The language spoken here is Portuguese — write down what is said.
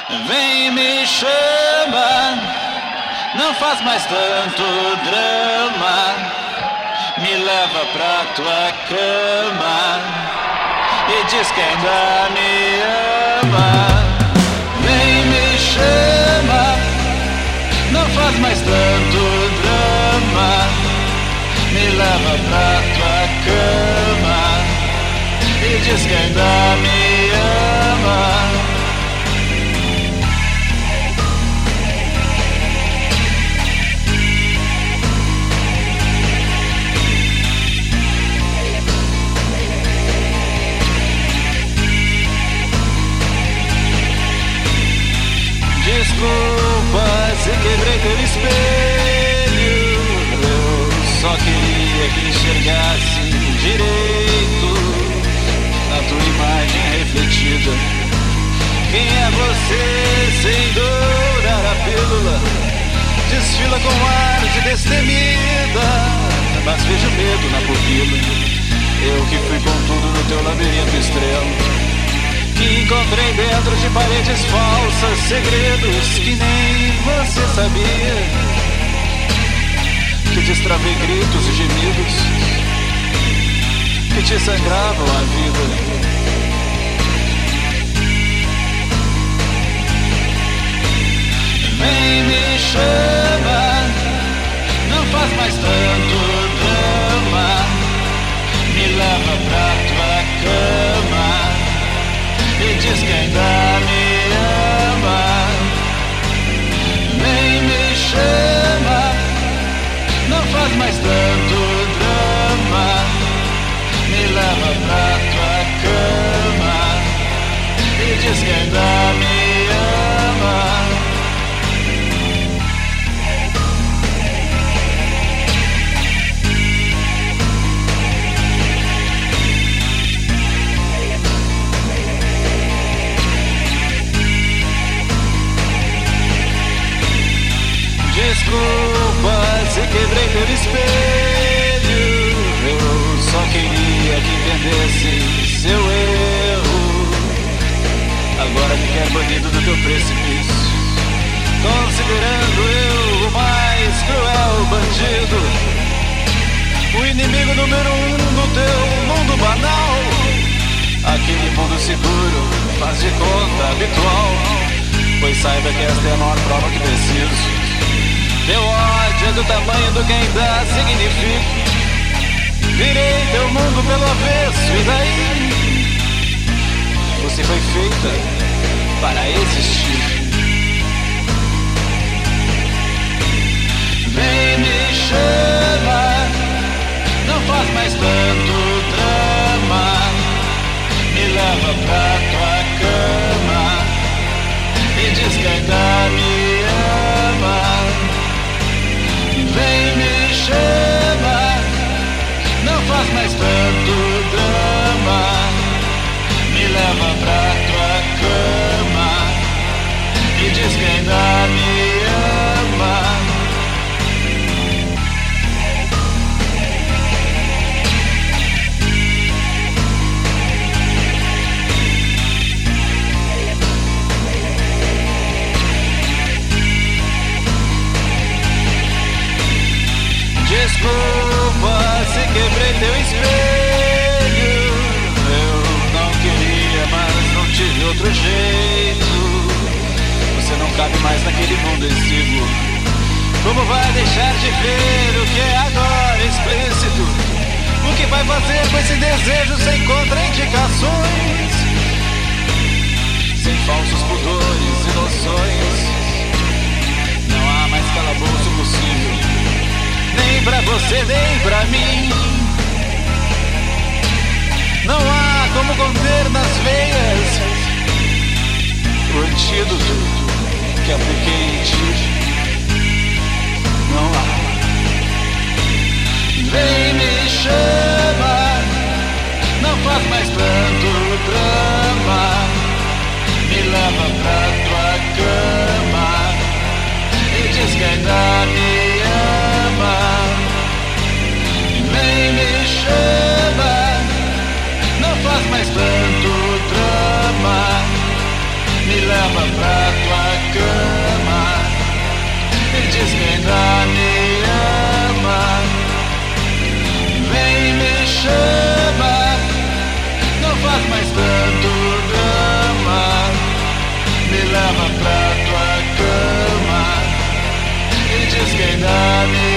Vem, me chama, não faz mais tanto drama, me leva pra tua cama e diz que ainda me ama. Vem, me chama, não faz mais tanto drama, me leva pra tua cama e diz que ainda me ama. Desculpa se quebrei teu espelho, eu só queria que enxergasse direito a tua imagem refletida. Quem é você sem dourar a pílula? Desfila com ar de destemida, mas vejo medo na pupila. Eu que fui com tudo no teu labirinto estrela, que encontrei dentro de paredes falsas segredos que nem você sabia, que destravei gritos e gemidos que te sangravam a vida. Vem, me chama, não faz mais tanto drama, me leva pra tua cama e diz que ainda me ama. Vem, me chama, não faz mais tanto drama, me leva pra tua cama e diz que ainda me ama. Desculpa se quebrei teu espelho, eu só queria que entendesse seu erro. Agora me quer banido do teu precipício, considerando eu o mais cruel bandido, o inimigo número 1 do teu mundo banal, aquele mundo seguro, faz de conta habitual. Pois saiba que esta é a maior prova que preciso. Teu ódio é do tamanho do que ainda significa. Virei teu mundo pelo avesso, e daí? Você foi feita para existir. Vem, me chama, não faz mais tanto drama, me leva pra tua cama e diz que ainda me ama. Vem, me chama, não faz mais tanto drama, me leva pra tua cama e diz que ainda me ama. Desculpa se quebrei teu espelho, eu não queria, mas não tive outro jeito. Você não cabe mais naquele mundo exíguo. Como vai deixar de ver o que é agora explícito? O que vai fazer com esse desejo sem contraindicações, sem falsos pudores e noções? Não há mais calabouço possível, nem pra você, nem pra mim. Não há como conter nas veias o antídoto que apliquei em ti. Não há. Vem, me chama, não faz mais tanto drama, me leva pra tua cama e diz que ainda me ama. Vem, me chama, não faz mais tanto drama, me leva pra leva pra tua cama e diz que ainda me